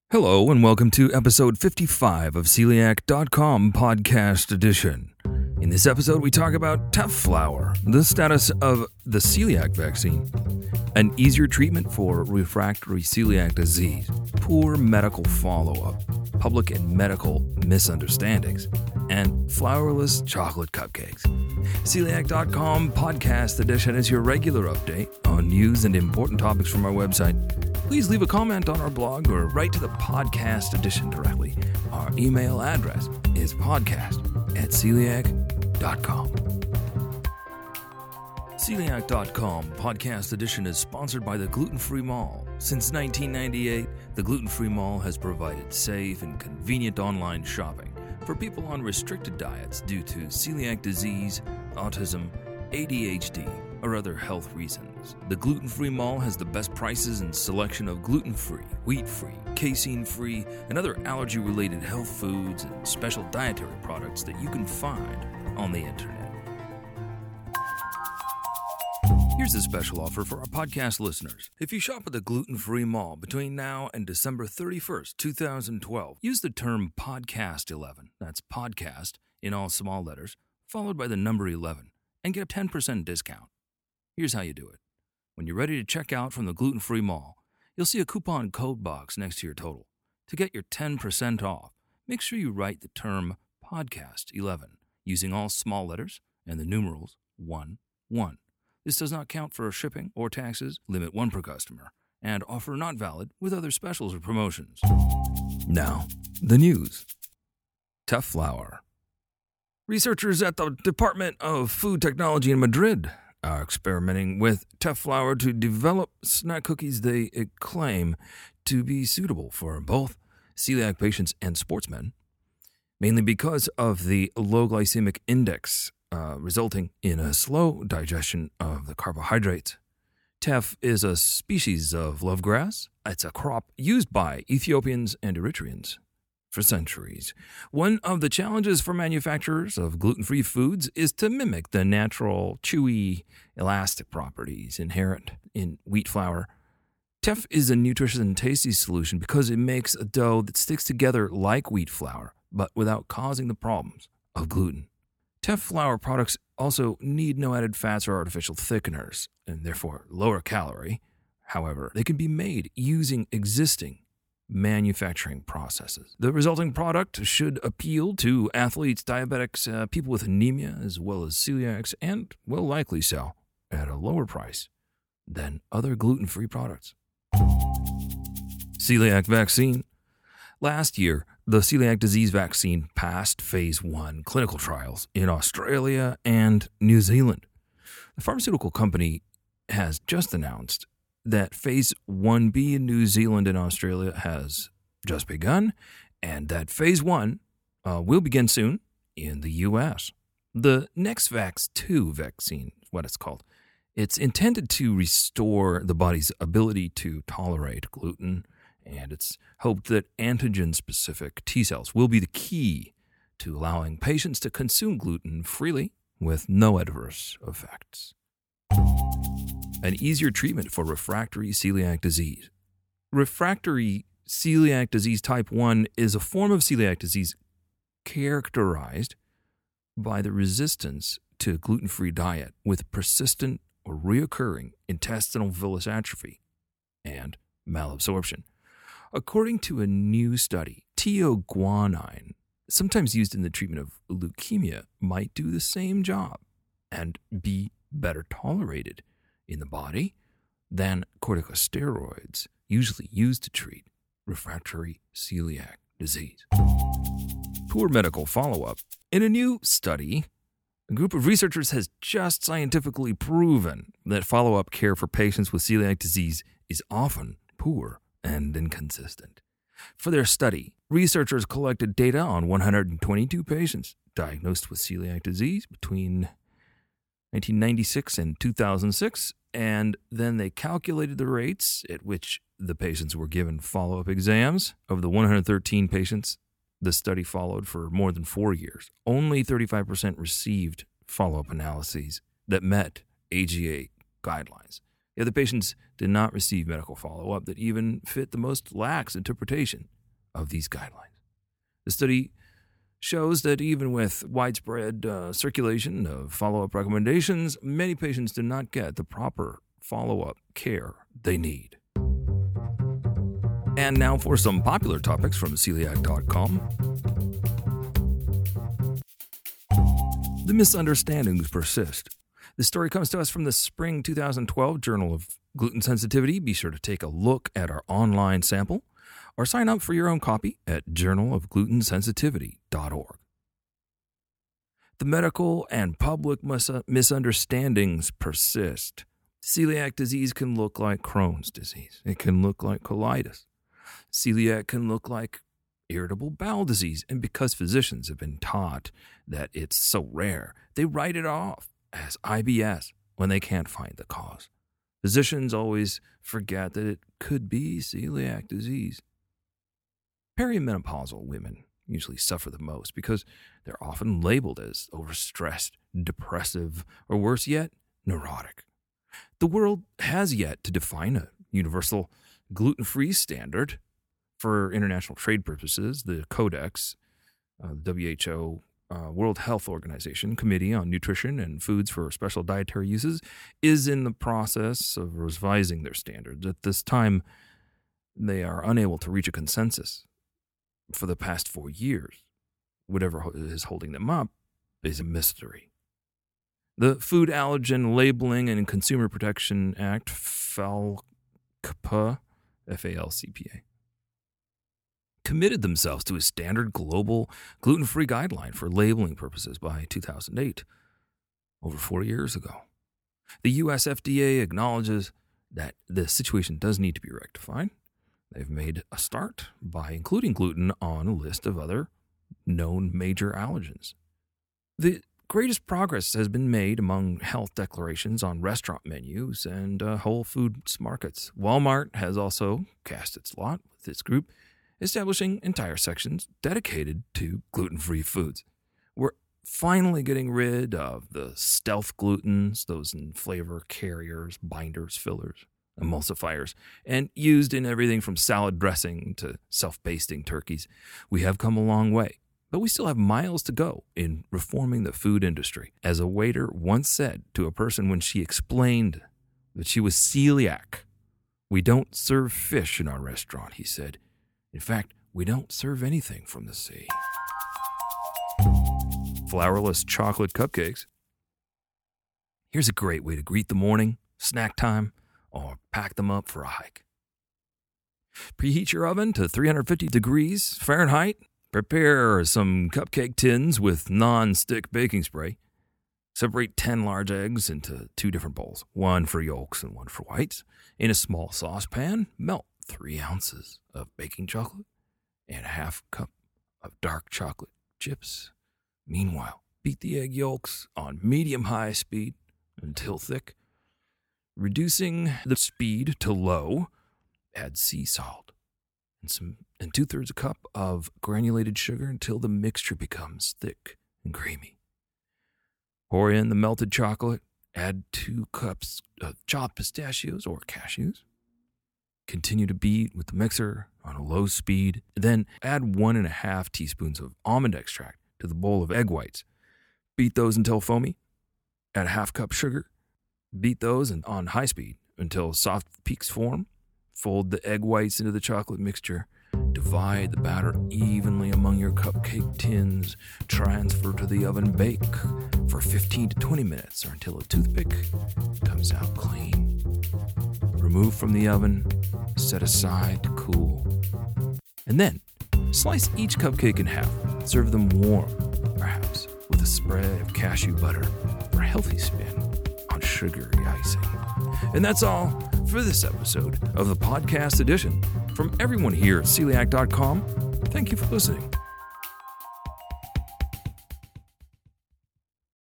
Hello and welcome to episode 55 of Celiac.com Podcast Edition. In this episode, we talk about Teflour, the status of the celiac vaccine, an easier treatment for refractory celiac disease, poor medical follow-up, public and medical misunderstandings, and flourless chocolate cupcakes. Celiac.com Podcast Edition is your regular update on news and important topics from our website. Please leave a comment on our blog or write to the Podcast Edition directly. Our email address is podcast@celiac.com. Celiac.com Podcast Edition is sponsored by the Gluten Free Mall. Since 1998, the Gluten Free Mall has provided safe and convenient online shopping for people on restricted diets due to celiac disease, autism, ADHD, or other health reasons. The Gluten Free Mall has the best prices and selection of gluten-free, wheat-free, casein-free, and other allergy-related health foods and special dietary products that you can find on the internet. Here's a special offer for our podcast listeners. If you shop at the Gluten Free Mall between now and December 31st, 2012, use the term PODCAST11, that's podcast in all small letters, followed by the number 11, and get a 10% discount. Here's how you do it. When you're ready to check out from the Gluten Free Mall, you'll see a coupon code box next to your total. To get your 10% off, make sure you write the term PODCAST11 using all small letters and the numerals 11. This does not count for shipping or taxes, limit one per customer, and offer not valid with other specials or promotions. Now, the news. Teflour. Researchers at the Department of Food Technology in Madrid are experimenting with Teflour to develop snack cookies they claim to be suitable for both celiac patients and sportsmen, mainly because of the low glycemic index resulting in a slow digestion of the carbohydrates. Teff is a species of love grass. It's a crop used by Ethiopians and Eritreans for centuries. One of the challenges for manufacturers of gluten-free foods is to mimic the natural, chewy, elastic properties inherent in wheat flour. Teff is a nutritious and tasty solution because it makes a dough that sticks together like wheat flour, but without causing the problems of gluten. Teff flour products also need no added fats or artificial thickeners, and therefore lower calorie. However, they can be made using existing manufacturing processes. The resulting product should appeal to athletes, diabetics, people with anemia, as well as celiacs, and will likely sell at a lower price than other gluten-free products. Celiac vaccine. Last year, the celiac disease vaccine passed phase 1 clinical trials in Australia and New Zealand. The pharmaceutical company has just announced that phase 1B in New Zealand and Australia has just begun, and that phase 1 will begin soon in the U.S. The NextVax 2 vaccine is what it's called. It's intended to restore the body's ability to tolerate gluten, and it's hoped that antigen-specific T cells will be the key to allowing patients to consume gluten freely with no adverse effects. An easier treatment for refractory celiac disease. Refractory celiac disease type 1 is a form of celiac disease characterized by the resistance to a gluten-free diet with persistent or reoccurring intestinal villus atrophy and malabsorption. According to a new study, theoguanine, sometimes used in the treatment of leukemia, might do the same job and be better tolerated in the body than corticosteroids usually used to treat refractory celiac disease. Poor medical follow-up. In a new study, a group of researchers has just scientifically proven that follow-up care for patients with celiac disease is often poor and inconsistent. For their study, researchers collected data on 122 patients diagnosed with celiac disease between 1996 and 2006, and then they calculated the rates at which the patients were given follow-up exams. Of the 113 patients the study followed for more than 4 years, only 35% received follow-up analyses that met AGA guidelines. The other patients did not receive medical follow-up that even fit the most lax interpretation of these guidelines. The study shows that even with widespread circulation of follow-up recommendations, many patients do not get the proper follow-up care they need. And now for some popular topics from Celiac.com. The misunderstandings persist. This story comes to us from the spring 2012 Journal of Gluten Sensitivity. Be sure to take a look at our online sample or sign up for your own copy at journalofglutensensitivity.org. The medical and public misunderstandings persist. Celiac disease can look like Crohn's disease. It can look like colitis. Celiac can look like irritable bowel disease. And because physicians have been taught that it's so rare, they write it off as IBS when they can't find the cause. Physicians always forget that it could be celiac disease. Perimenopausal women usually suffer the most because they're often labeled as overstressed, depressive, or worse yet, neurotic. The world has yet to define a universal gluten-free standard. For international trade purposes, the Codex, WHO, World Health Organization Committee on Nutrition and Foods for Special Dietary Uses, is in the process of revising their standards. At this time, they are unable to reach a consensus. For the past 4 years, whatever is holding them up is a mystery. The Food Allergen Labeling and Consumer Protection Act, FALCPA, F-A-L-C-P-A, committed themselves to a standard global gluten-free guideline for labeling purposes by 2008, over 4 years ago. The U.S. FDA acknowledges that the situation does need to be rectified. They've made a start by including gluten on a list of other known major allergens. The greatest progress has been made among health declarations on restaurant menus and Whole Foods markets. Walmart has also cast its lot with its group, establishing entire sections dedicated to gluten-free foods. We're finally getting rid of the stealth glutens, those in flavor carriers, binders, fillers, emulsifiers, and used in everything from salad dressing to self-basting turkeys. We have come a long way, but we still have miles to go in reforming the food industry. As a waiter once said to a person when she explained that she was celiac, "We don't serve fish in our restaurant," he said. "In fact, we don't serve anything from the sea." Flourless chocolate cupcakes. Here's a great way to greet the morning, snack time, or pack them up for a hike. Preheat your oven to 350 degrees Fahrenheit. Prepare some cupcake tins with non-stick baking spray. Separate 10 large eggs into 2 different bowls, one for yolks and one for whites. In a small saucepan, melt 3 ounces of baking chocolate and a half cup of dark chocolate chips. Meanwhile, beat the egg yolks on medium-high speed until thick. Reducing the speed to low, add sea salt and 2/3 cup of granulated sugar until the mixture becomes thick and creamy. Pour in the melted chocolate, add 2 cups of chopped pistachios or cashews. Continue to beat with the mixer on a low speed. Then add 1.5 teaspoons of almond extract to the bowl of egg whites. Beat those until foamy. Add a 1/2 cup sugar. Beat those on high speed until soft peaks form. Fold the egg whites into the chocolate mixture. Divide the batter evenly among your cupcake tins. Transfer to the oven. Bake for 15 to 20 minutes or until a toothpick comes out clean. Remove from the oven. Set aside to cool. And then slice each cupcake in half. Serve them warm, perhaps with a spread of cashew butter for a healthy spin on sugary icing. And that's all for this episode of the podcast edition. From everyone here at Celiac.com, thank you for listening.